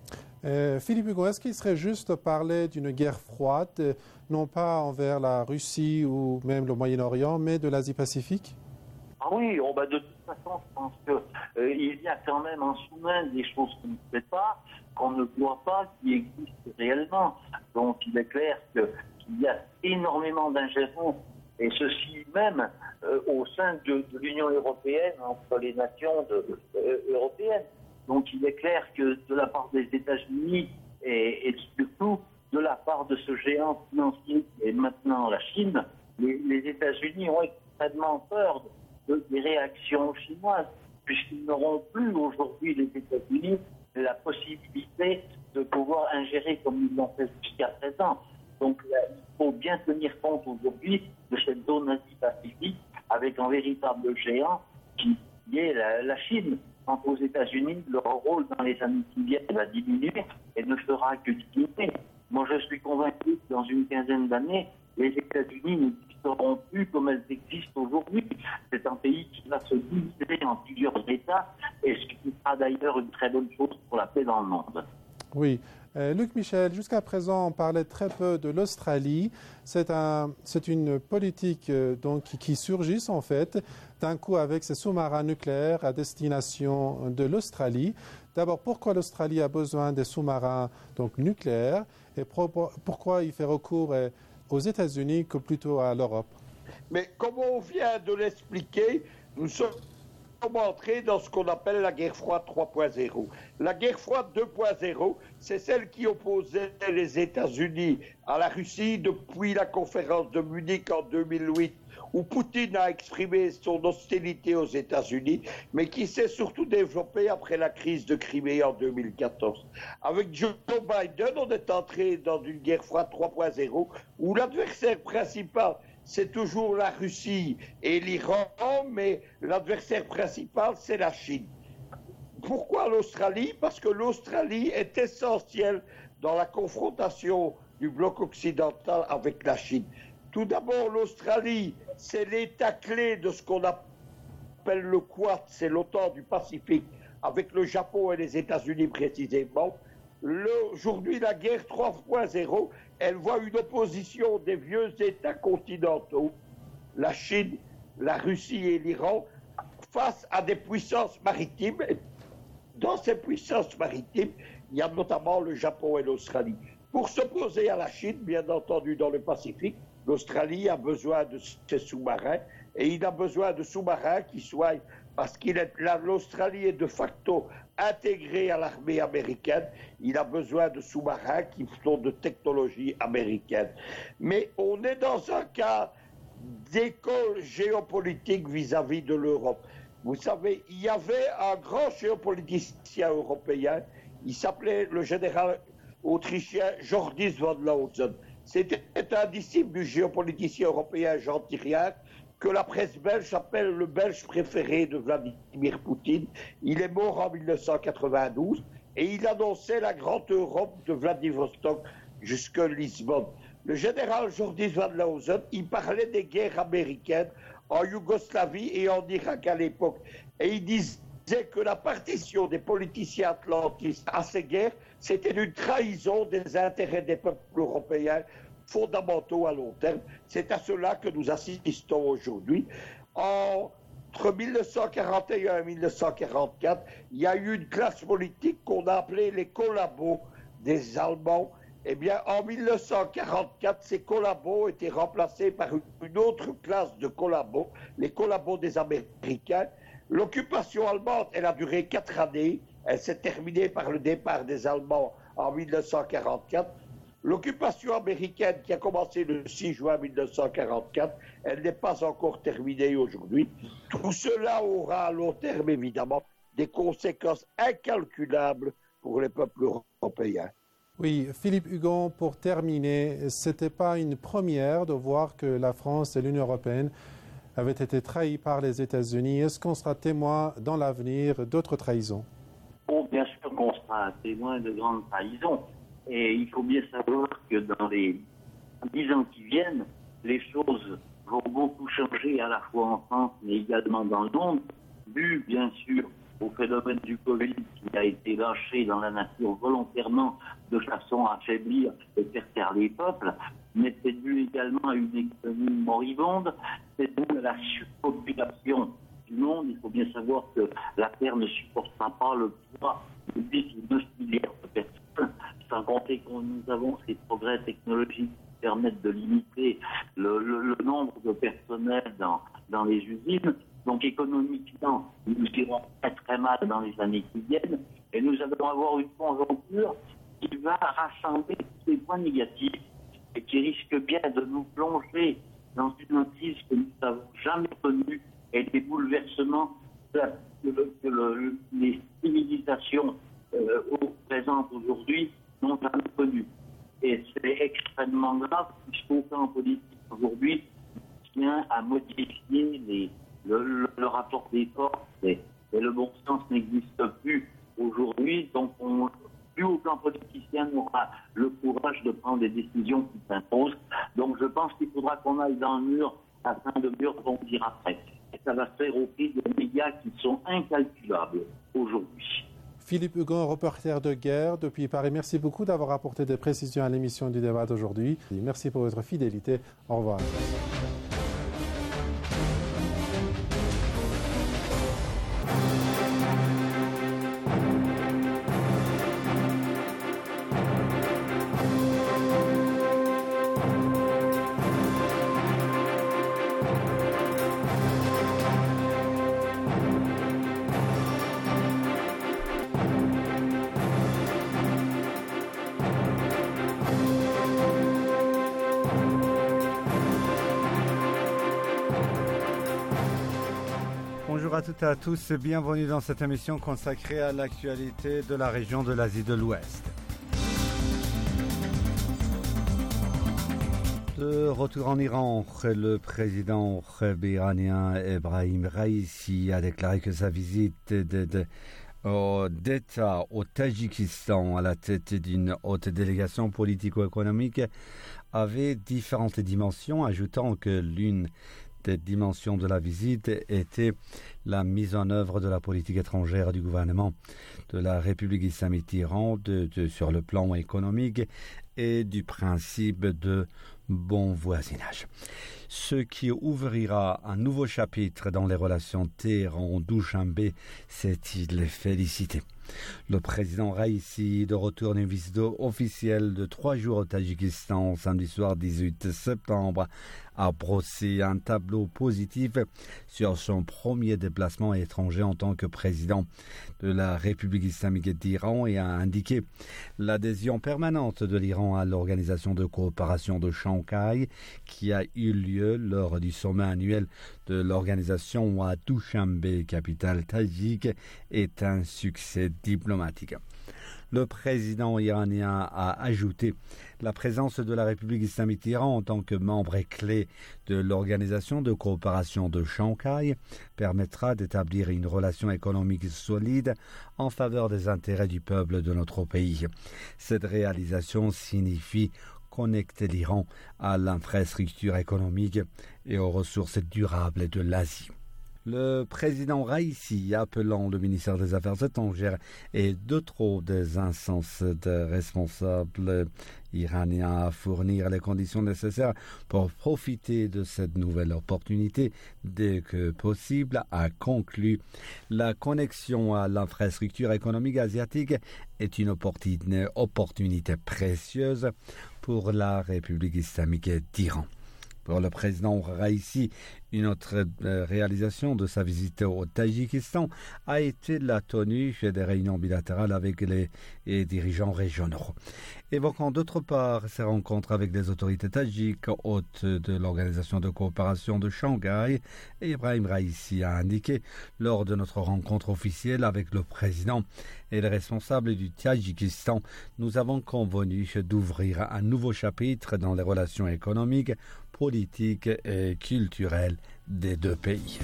Speaker 5: Euh, Philippe Hugon, est-ce qu'il serait juste de parler d'une guerre froide, euh, non pas envers la Russie ou même le Moyen-Orient, mais de l'Asie-Pacifique?
Speaker 8: Ah oui, oh bah de toute façon, je pense qu'il euh, y a quand même en sous-main des choses qu'on ne sait pas, qu'on ne voit pas, qui existent réellement. Donc il est clair que, qu'il y a énormément d'ingérence, et ceci même euh, au sein de, de l'Union européenne, entre les nations de, euh, européennes. Donc il est clair que de la part des États-Unis et, et surtout de la part de ce géant financier qui est maintenant la Chine, les, les États-Unis ont extrêmement peur de, des réactions chinoises, puisqu'ils n'auront plus aujourd'hui, les États-Unis, la possibilité de pouvoir ingérer comme ils l'ont fait jusqu'à présent. Donc là, il faut bien tenir compte aujourd'hui de cette zone Asie-Pacifique avec un véritable géant qui est la, la Chine. Quant aux États-Unis, leur rôle dans les années qui viennent va diminuer et ne fera que diminuer. Moi, je suis convaincu que dans une quinzaine d'années, les États-Unis n'existeront plus comme elles existent aujourd'hui. C'est un pays qui va se diviser en plusieurs États, et ce qui sera d'ailleurs une très bonne chose pour la paix dans le monde.
Speaker 5: Oui. Euh, Luc Michel, jusqu'à présent, on parlait très peu de l'Australie. C'est un, c'est une politique euh, donc, qui, qui surgit en fait d'un coup avec ses sous-marins nucléaires à destination de l'Australie. D'abord, pourquoi l'Australie a besoin des sous-marins donc, nucléaires et pro- pourquoi il fait recours euh, aux États-Unis que plutôt à l'Europe?
Speaker 7: Mais comme on vient de l'expliquer, nous sommes entrés dans ce qu'on appelle la guerre froide trois point zéro. La guerre froide deux point zéro, c'est celle qui opposait les États-Unis à la Russie depuis la conférence de Munich en deux mille huit, où Poutine a exprimé son hostilité aux États-Unis, mais qui s'est surtout développée après la crise de Crimée en deux mille quatorze. Avec Joe Biden, on est entré dans une guerre froide trois point zéro, où l'adversaire principal, c'est toujours la Russie et l'Iran, mais l'adversaire principal, c'est la Chine. Pourquoi l'Australie? Parce que l'Australie est essentielle dans la confrontation du bloc occidental avec la Chine. Tout d'abord, l'Australie, c'est l'état clé de ce qu'on appelle le Quad, c'est l'OTAN du Pacifique, avec le Japon et les États-Unis précisément. Le, aujourd'hui, la guerre trois point zéro, elle voit une opposition des vieux États continentaux, la Chine, la Russie et l'Iran, face à des puissances maritimes. Dans ces puissances maritimes, il y a notamment le Japon et l'Australie. Pour s'opposer à la Chine, bien entendu dans le Pacifique, l'Australie a besoin de ses sous-marins et il a besoin de sous-marins qui soient, parce qu'il est là, l'Australie est de facto intégrée à l'armée américaine, il a besoin de sous-marins qui sont de technologie américaine. Mais on est dans un cas d'école géopolitique vis-à-vis de l'Europe. Vous savez, il y avait un grand géopoliticien européen, il s'appelait le général autrichien Jordis von Lausen. C'était un disciple du géopoliticien européen Jean Thiriac, que la presse belge appelle le belge préféré de Vladimir Poutine. Il est mort en mille neuf cent quatre-vingt-douze et il annonçait la grande Europe de Vladivostok jusqu'à Lisbonne. Le général Jordis von Lausen, il parlait des guerres américaines en Yougoslavie et en Irak à l'époque. Et il disait que la partition des politiciens atlantistes à ces guerres, c'était une trahison des intérêts des peuples européens fondamentaux à long terme. C'est à cela que nous assistons aujourd'hui. Entre mille neuf cent quarante et un et mille neuf cent quarante-quatre, il y a eu une classe politique qu'on a appelée les collabos des Allemands. Eh bien, en mille neuf cent quarante-quatre, ces collabos étaient remplacés par une autre classe de collabos, les collabos des Américains. L'occupation allemande, elle a duré quatre années. Elle s'est terminée par le départ des Allemands en mille neuf cent quarante-quatre. L'occupation américaine qui a commencé le six juin mille neuf cent quarante-quatre, elle n'est pas encore terminée aujourd'hui. Tout cela aura à long terme, évidemment, des conséquences incalculables pour les peuples européens.
Speaker 5: Oui, Philippe Hugon, pour terminer, ce n'était pas une première de voir que la France et l'Union européenne avaient été trahies par les États-Unis. Est-ce qu'on sera témoin dans l'avenir d'autres trahisons?
Speaker 8: Oh, bien sûr qu'on sera témoin de grandes trahisons. Et il faut bien savoir que dans les dix ans qui viennent, les choses vont beaucoup changer à la fois en France mais également dans le monde, dû bien sûr au phénomène du Covid qui a été lâché dans la nature volontairement de façon à affaiblir et faire taire les peuples, mais c'est dû également à une économie moribonde, c'est dû à la surpopulation du monde. Il faut bien savoir que la Terre ne supportera pas le poids de dix ou neuf milliards de personnes, sans compter que nous avons ces progrès technologiques qui permettent de limiter le, le, le nombre de personnel dans, dans les usines. Donc économiquement, nous irons très très mal dans les années qui viennent et nous allons avoir une conjoncture qui va rassembler tous les points négatifs et qui risque bien de nous plonger dans une crise que nous n'avons jamais connue et des bouleversements que, que, que le, les civilisations euh, présentes aujourd'hui n'ont jamais connus. Et c'est extrêmement grave puisqu'aucun politique aujourd'hui tient à modifier les Le, le, le rapport des forces et, et le bon sens n'existe plus aujourd'hui, donc on, plus aucun politicien n'aura le courage de prendre des décisions qui s'imposent. Donc je pense qu'il faudra qu'on aille dans le mur afin de mieux rebondir après. Et ça va se faire au prix de médias qui sont incalculables aujourd'hui.
Speaker 5: Philippe Hugon, reporter de guerre depuis Paris. Merci beaucoup d'avoir apporté des précisions à l'émission du débat d'aujourd'hui. Merci pour votre fidélité. Au revoir.
Speaker 9: Bonjour à toutes et à tous, bienvenue dans cette émission consacrée à l'actualité de la région de l'Asie de l'Ouest. De retour en Iran, le président iranien Ebrahim Raïssi a déclaré que sa visite de, de, au, d'État au Tadjikistan à la tête d'une haute délégation politico-économique avait différentes dimensions, ajoutant que l'une des dimensions de la visite était la mise en œuvre de la politique étrangère du gouvernement de la République islamique d'Iran de, de, sur le plan économique et du principe de bon voisinage. Ce qui ouvrira un nouveau chapitre dans les relations Téhéran-Douchanbe, c'est-il félicité. Le président Raïssi, de retour d'une visite officielle de trois jours au Tadjikistan, samedi soir dix-huit septembre, a brossé un tableau positif sur son premier déplacement étranger en tant que président de la République islamique d'Iran et a indiqué l'adhésion permanente de l'Iran à l'Organisation de coopération de Shanghai qui a eu lieu lors du sommet annuel de l'organisation à Douchanbe, capitale tadjik, est un succès diplomatique. Le président iranien a ajouté la présence de la République islamique d'Iran en tant que membre clé de l'Organisation de coopération de Shanghai permettra d'établir une relation économique solide en faveur des intérêts du peuple de notre pays. Cette réalisation signifie connecter l'Iran à l'infrastructure économique et aux ressources durables de l'Asie. Le président Raïssi, appelant le ministère des Affaires étrangères et d'autres des instances de responsables iraniens à fournir les conditions nécessaires pour profiter de cette nouvelle opportunité dès que possible, a conclu la connexion à l'infrastructure économique asiatique est une opportunité, opportunité précieuse pour la République islamique d'Iran. Pour le président Raïssi, une autre réalisation de sa visite au Tadjikistan a été la tenue des réunions bilatérales avec les, les dirigeants régionaux. Évoquant d'autre part ses rencontres avec les autorités tadjiques, hôtes de l'Organisation de coopération de Shanghai, Ebrahim Raïssi a indiqué lors de notre rencontre officielle avec le président et les responsables du Tadjikistan, nous avons convenu d'ouvrir un nouveau chapitre dans les relations économiques, politiques et culturelles des deux pays.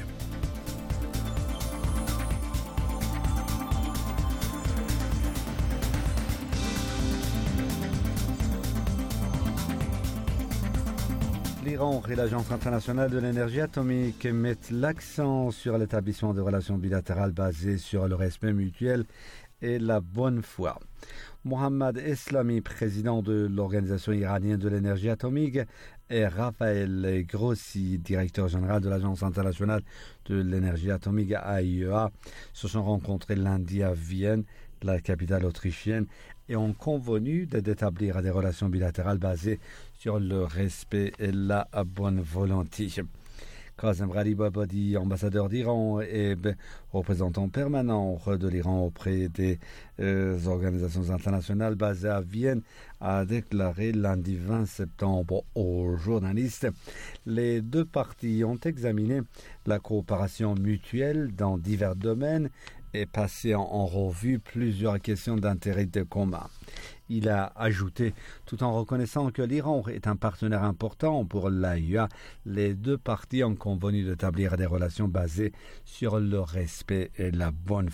Speaker 9: L'Iran et l'Agence internationale de l'énergie atomique mettent l'accent sur l'établissement de relations bilatérales basées sur le respect mutuel et la bonne foi. Mohammad Eslami, président de l'Organisation iranienne de l'énergie atomique, et Raphaël Grossi, directeur général de l'Agence internationale de l'énergie atomique A I E A, se sont rencontrés lundi à Vienne, la capitale autrichienne, et ont convenu d'établir des relations bilatérales basées sur le respect et la bonne volonté. Kazem Gharibabadi, ambassadeur d'Iran et représentant permanent de l'Iran auprès des euh, organisations internationales basées à Vienne, a déclaré lundi vingt septembre aux journalistes: les deux parties ont examiné la coopération mutuelle dans divers domaines et passé en, en revue plusieurs questions d'intérêt commun. Il a ajouté, tout en reconnaissant que l'Iran est un partenaire important pour l'A I E A, les deux parties ont convenu d'établir des relations basées sur le respect et la bonne foi.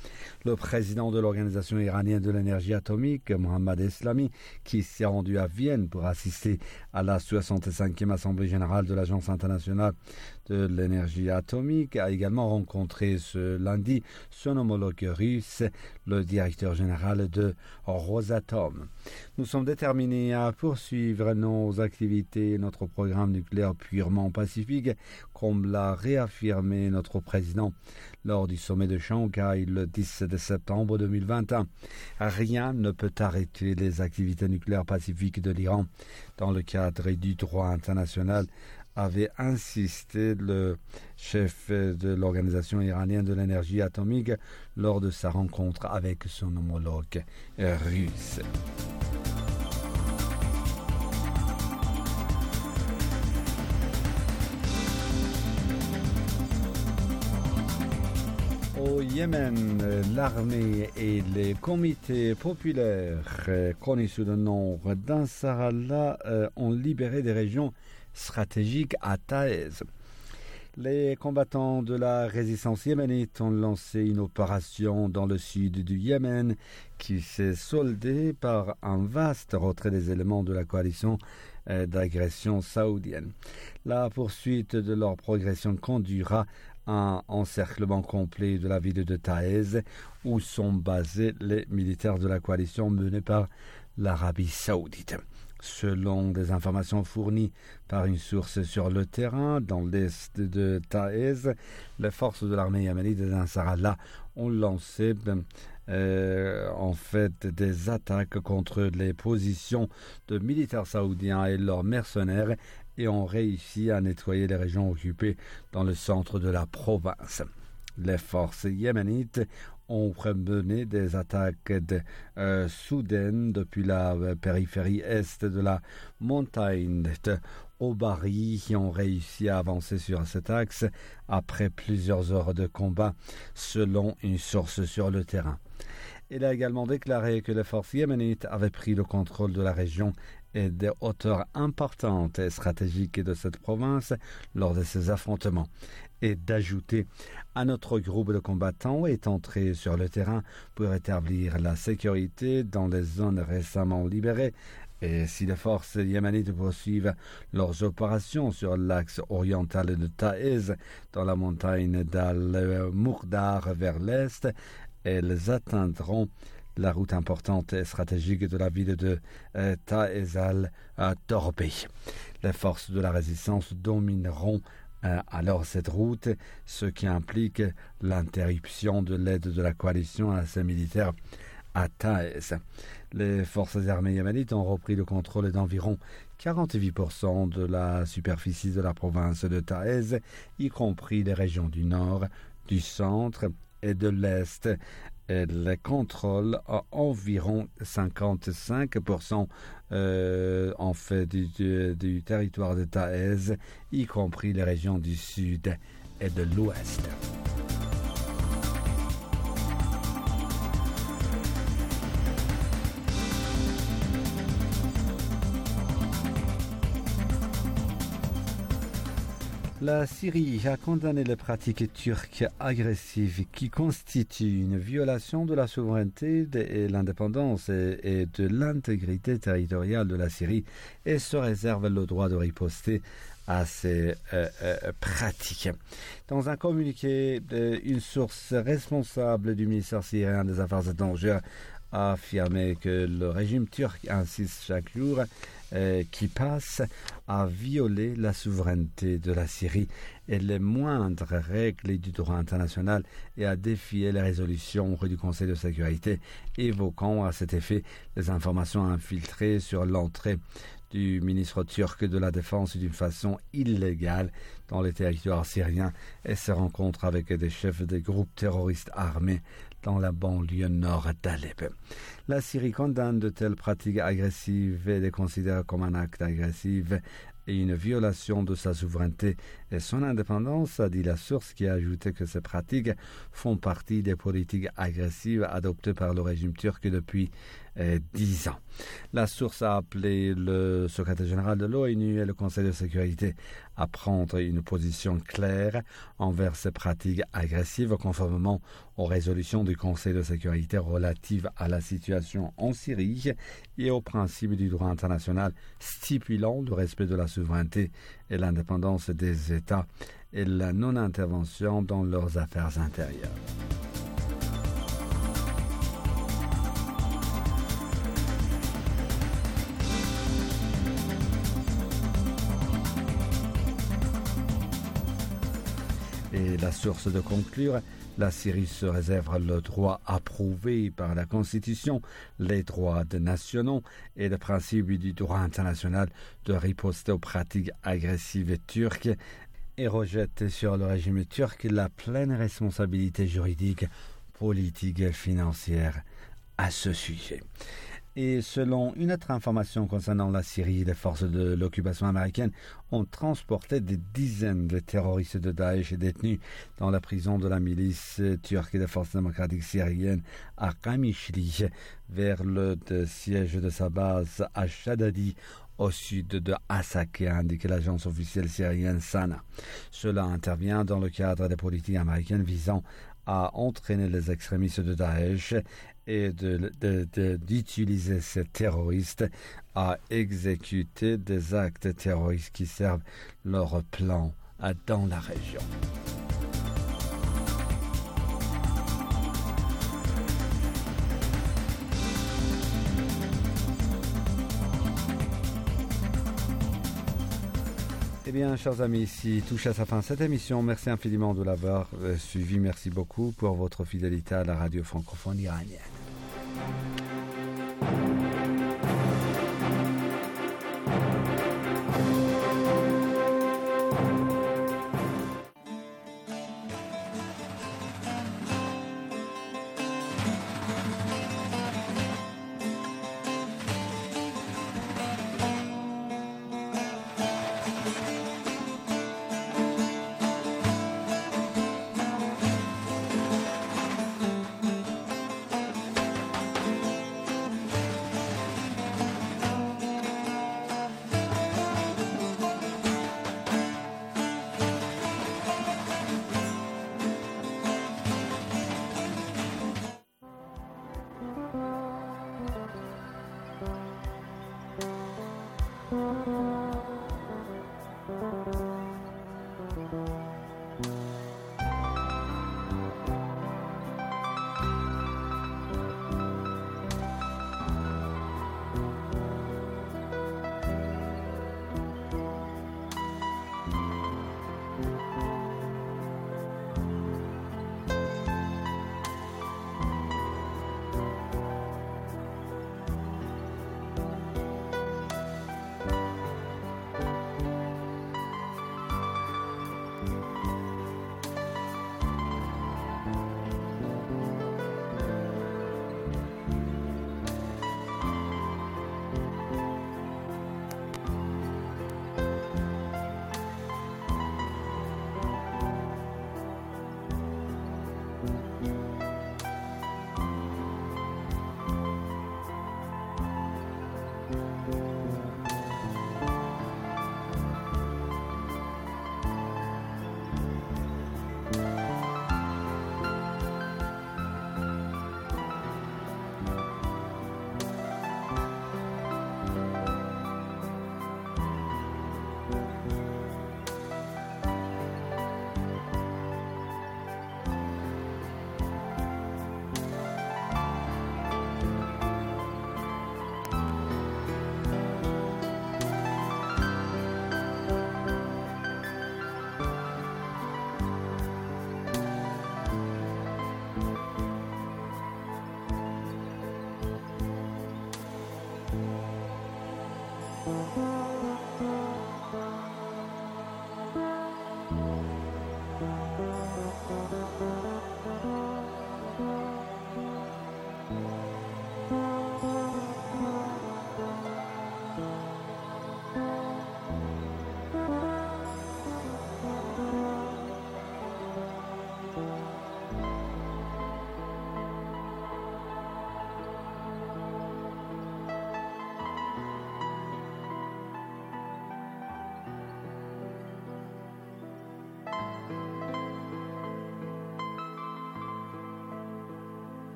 Speaker 9: Le président de l'Organisation iranienne de l'énergie atomique, Mohammad Eslami, qui s'est rendu à Vienne pour assister à la soixante-cinquième Assemblée générale de l'Agence internationale de l'énergie atomique, a également rencontré ce lundi son homologue russe, le directeur général de Rosatom. Nous sommes déterminés à poursuivre nos activités et notre programme nucléaire purement pacifique, comme l'a réaffirmé notre président lors du sommet de Shanghai le dix-sept septembre deux mille vingt et un. Rien ne peut arrêter les activités nucléaires pacifiques de l'Iran dans le cadre du droit international, avait insisté le chef de l'Organisation iranienne de l'énergie atomique lors de sa rencontre avec son homologue russe. Au Yémen, l'armée et les comités populaires, connus sous le nom d'Ansarallah, ont libéré des régions stratégiques à Taïz. Les combattants de la résistance yéménite ont lancé une opération dans le sud du Yémen qui s'est soldée par un vaste retrait des éléments de la coalition d'agression saoudienne. La poursuite de leur progression conduira un encerclement complet de la ville de Taïz, où sont basés les militaires de la coalition menée par l'Arabie saoudite. Selon des informations fournies par une source sur le terrain dans l'est de Taïz, les forces de l'armée yéménite d'Ansarallah ont lancé euh, en fait des attaques contre les positions de militaires saoudiens et leurs mercenaires et ont réussi à nettoyer les régions occupées dans le centre de la province. Les forces yéménites ont mené des attaques de, euh, soudaines depuis la euh, périphérie est de la montagne de Obari, qui ont réussi à avancer sur cet axe après plusieurs heures de combat, selon une source sur le terrain. Il a également déclaré que les forces yéménites avaient pris le contrôle de la région et des hauteurs importantes et stratégiques de cette province lors de ces affrontements, et d'ajouter à notre groupe de combattants est entré sur le terrain pour établir la sécurité dans les zones récemment libérées. Et si les forces yéménites poursuivent leurs opérations sur l'axe oriental de Taïz, dans la montagne d'Al-Mourdar vers l'est, elles atteindront la route importante et stratégique de la ville de euh, Taïz al-Torbé. Les forces de la résistance domineront euh, alors cette route, ce qui implique l'interruption de l'aide de la coalition à ces militaires à Taïz. Les forces armées yéménites ont repris le contrôle d'environ quarante-huit pour cent de la superficie de la province de Taïz, y compris les régions du nord, du centre et de l'est. Les contrôles à environ cinquante-cinq pour cent euh, en fait du, du, du territoire de Taïz, y compris les régions du sud et de l'ouest. La Syrie a condamné les pratiques turques agressives qui constituent une violation de la souveraineté et l'indépendance et, et de l'intégrité territoriale de la Syrie et se réserve le droit de riposter à ces euh, euh, pratiques. Dans un communiqué, une source responsable du ministère syrien des Affaires étrangères a affirmé que le régime turc insiste chaque jour euh, qui passe à violer la souveraineté de la Syrie et les moindres règles du droit international et à défier les résolutions du Conseil de sécurité, évoquant à cet effet les informations infiltrées sur l'entrée du ministre turc de la Défense d'une façon illégale dans les territoires syriens et ses rencontres avec des chefs des groupes terroristes armés dans la banlieue nord d'Alep. La Syrie condamne de telles pratiques agressives et les considère comme un acte agressif et une violation de sa souveraineté et son indépendance, a dit la source, qui a ajouté que ces pratiques font partie des politiques agressives adoptées par le régime turc depuis dix ans. La source a appelé le secrétaire général de l'ONU et le Conseil de sécurité à prendre une position claire envers ces pratiques agressives conformément aux résolutions du Conseil de sécurité relatives à la situation en Syrie et aux principes du droit international stipulant le respect de la souveraineté et l'indépendance des États et la non-intervention dans leurs affaires intérieures. Et la source de conclure, la Syrie se réserve le droit approuvé par la Constitution, les droits nationaux et le principe du droit international de riposter aux pratiques agressives turques et rejette sur le régime turc la pleine responsabilité juridique, politique et financière à ce sujet. Et selon une autre information concernant la Syrie, les forces de l'occupation américaine ont transporté des dizaines de terroristes de Daesh détenus dans la prison de la milice turque des forces démocratiques syriennes à Qamishli vers le de siège de sa base à Shadadi au sud de Hasaka, a indiqué l'agence officielle syrienne Sana. Cela intervient dans le cadre des politiques américaines visant à entraîner les extrémistes de Daesh et de, de, de, d'utiliser ces terroristes à exécuter des actes terroristes qui servent leur plan dans la région. Eh bien, chers amis, ici touche à sa fin cette émission. Merci infiniment de l'avoir euh, suivi. Merci beaucoup pour votre fidélité à la radio francophone iranienne.
Speaker 3: Thank you.